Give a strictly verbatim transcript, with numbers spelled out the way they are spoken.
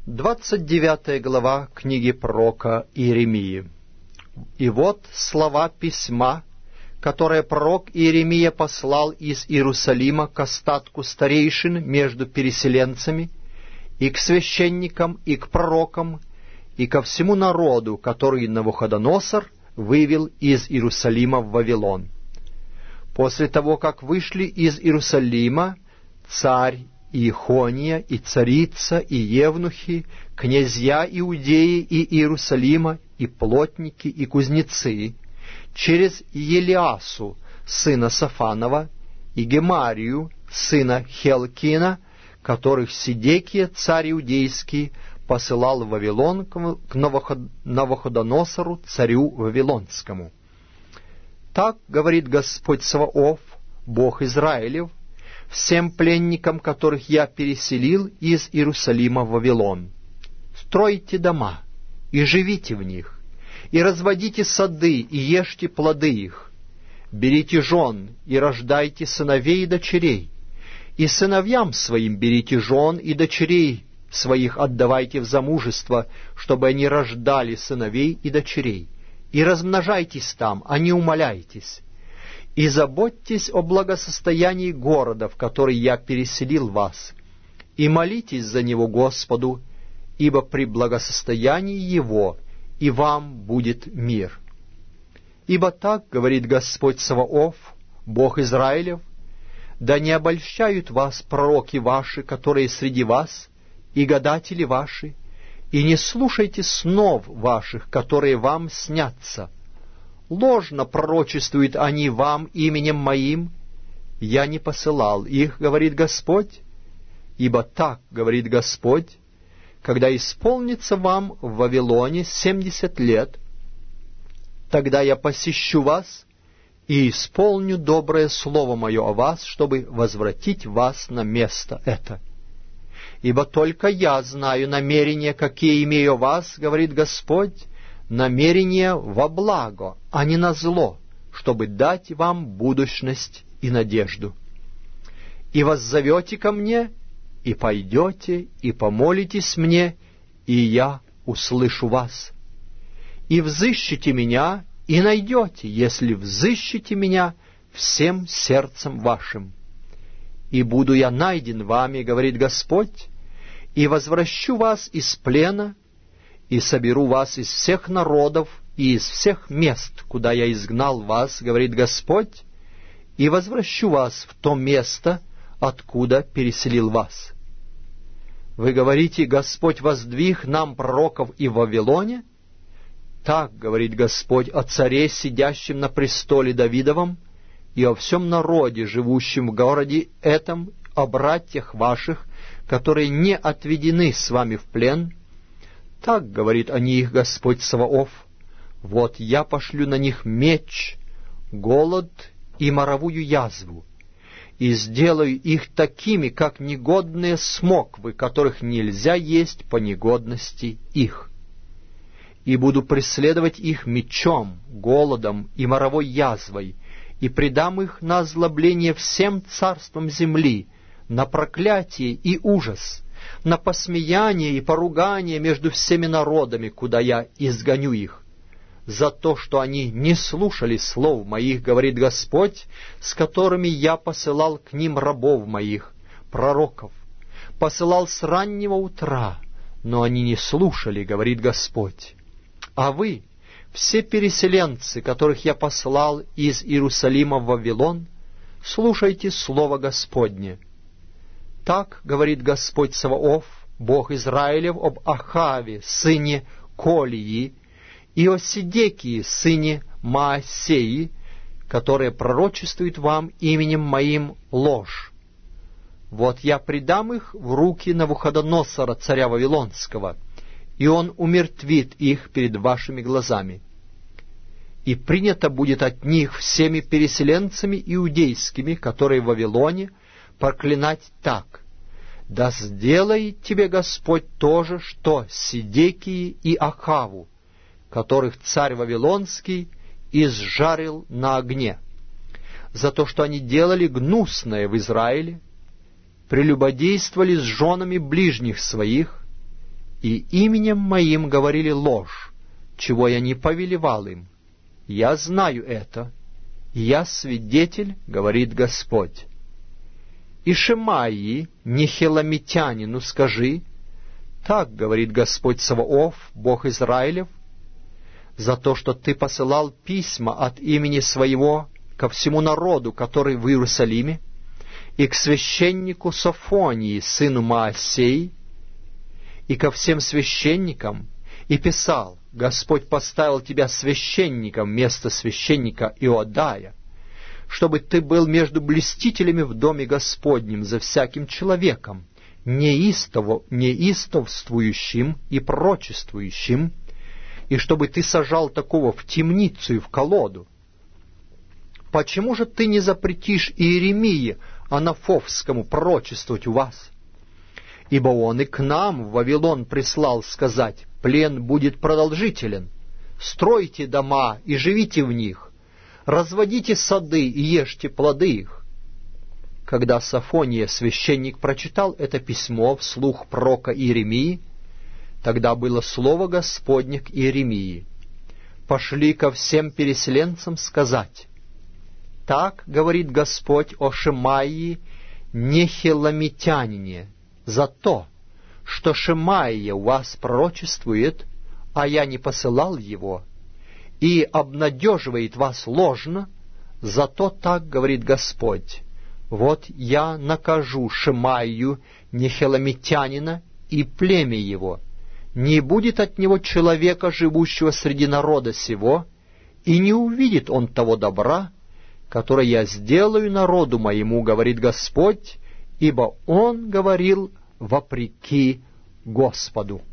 Двадцать девятая глава книги пророка Иеремии. «И вот слова письма, которое пророк Иеремия послал из Иерусалима к остатку старейшин между переселенцами, и к священникам, и к пророкам, и ко всему народу, который Навуходоносор вывел из Иерусалима в Вавилон. После того, как вышли из Иерусалима царь Иехония, и царица, и евнухи, князья Иудеи и Иерусалима, и плотники, и кузнецы, через Елиасу, сына Сафанова, и Гемарию, сына Хелкина, которых Сидекия, царь иудейский, посылал в Вавилон к Навуходоносору, царю Вавилонскому. Так говорит Господь Саваоф, Бог Израилев, всем пленникам, которых я переселил из Иерусалима в Вавилон: стройте дома и живите в них, и разводите сады и ешьте плоды их, берите жен и рождайте сыновей и дочерей, и сыновьям своим берите жен и дочерей своих отдавайте в замужество, чтобы они рождали сыновей и дочерей, и размножайтесь там, а не умаляйтесь. И заботьтесь о благосостоянии города, в который я переселил вас, и молитесь за него Господу, ибо при благосостоянии его и вам будет мир. Ибо так говорит Господь Саваоф, Бог Израилев: да не обольщают вас пророки ваши, которые среди вас, и гадатели ваши, и не слушайте снов ваших, которые вам снятся. Ложно пророчествуют они вам именем моим, я не посылал их, говорит Господь. Ибо так говорит Господь: когда исполнится вам в Вавилоне семьдесят лет, тогда я посещу вас и исполню доброе слово мое о вас, чтобы возвратить вас на место это. Ибо только я знаю намерения, какие имею о вас, говорит Господь, намерения во благо, а не на зло, чтобы дать вам будущность и надежду. И воззовете ко мне, и пойдете, и помолитесь мне, и я услышу вас. И взыщите меня, и найдете, если взыщете меня всем сердцем вашим. И буду я найден вами, говорит Господь, и возвращу вас из плена, и соберу вас из всех народов и из всех мест, куда я изгнал вас, говорит Господь, и возвращу вас в то место, откуда переселил вас. Вы говорите: Господь воздвиг нам пророков и в Вавилоне? Так говорит Господь о царе, сидящем на престоле Давидовом, и о всем народе, живущем в городе этом, о братьях ваших, которые не отведены с вами в плен. Так говорит о них Господь Саваоф: вот я пошлю на них меч, голод и моровую язву, и сделаю их такими, как негодные смоквы, которых нельзя есть по негодности их. И буду преследовать их мечом, голодом и моровой язвой, и предам их на озлобление всем царствам земли, на проклятие и ужас, на посмеяние и поругание между всеми народами, куда я изгоню их, за то, что они не слушали слов моих, говорит Господь, с которыми я посылал к ним рабов моих, пророков, посылал с раннего утра, но они не слушали, говорит Господь. А вы, все переселенцы, которых я послал из Иерусалима в Вавилон, слушайте слово Господне. Так говорит Господь Саваоф, Бог Израилев, об Ахаве, сыне Колии, и о Сидекии, сыне Маасеи, которые пророчествуют вам именем моим ложь. Вот я предам их в руки Навуходоносора, царя Вавилонского, и он умертвит их перед вашими глазами. И принято будет от них всеми переселенцами иудейскими, которые в Вавилоне, проклинать так: да сделает тебе Господь то же, что Сидекии и Ахаву, которых царь Вавилонский изжарил на огне, за то, что они делали гнусное в Израиле, прелюбодействовали с женами ближних своих и именем моим говорили ложь, чего я не повелевал им. Я знаю это, я свидетель, говорит Господь. И Шемаии, нехеламитянину, скажи, так говорит Господь Саваоф, Бог Израилев, за то, что ты посылал письма от имени своего ко всему народу, который в Иерусалиме, и к священнику Софонии, сыну Маасеи, и ко всем священникам, и писал: Господь поставил тебя священником вместо священника Иодая, чтобы ты был между блюстителями в доме Господнем за всяким человеком, неистово, неистовствующим и пророчествующим, и чтобы ты сажал такого в темницу и в колоду. Почему же ты не запретишь Иеремии Анафовскому пророчествовать у вас? Ибо он и к нам в Вавилон прислал сказать: плен будет продолжителен, стройте дома и живите в них, разводите сады и ешьте плоды их. Когда Софония, священник, прочитал это письмо вслух пророка Иеремии, тогда было слово Господне к Иеремии: «Пошли ко всем переселенцам сказать: так говорит Господь о Шемаии, нехеламитянине, за то, что Шемаия у вас пророчествует, а я не посылал его, и обнадеживает вас ложно, зато так говорит Господь: вот я накажу Шемаию, нехеламитянина, и племя его, не будет от него человека, живущего среди народа сего, и не увидит он того добра, которое я сделаю народу моему, говорит Господь, ибо он говорил вопреки Господу».